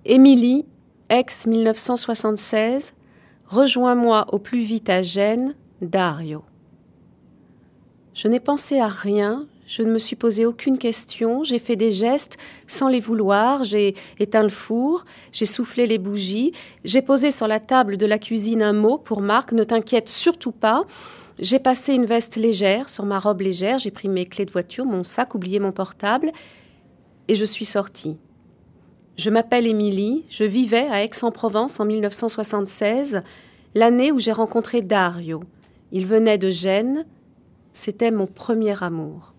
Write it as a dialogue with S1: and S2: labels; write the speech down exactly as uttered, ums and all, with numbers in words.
S1: Émilie, ex mille neuf cent soixante-seize, rejoins-moi au plus vite à Gênes, Dario. Je n'ai pensé à rien, je ne me suis posé aucune question, j'ai fait des gestes sans les vouloir, j'ai éteint le four, j'ai soufflé les bougies, j'ai posé sur la table de la cuisine un mot pour Marc, ne t'inquiète surtout pas. J'ai passé une veste légère sur ma robe légère, j'ai pris mes clés de voiture, mon sac, oublié mon portable, et je suis sortie. Je m'appelle Émilie, je vivais à Aix-en-Provence en mille neuf cent soixante-seize, l'année où j'ai rencontré Dario. Il venait de Gênes, c'était mon premier amour.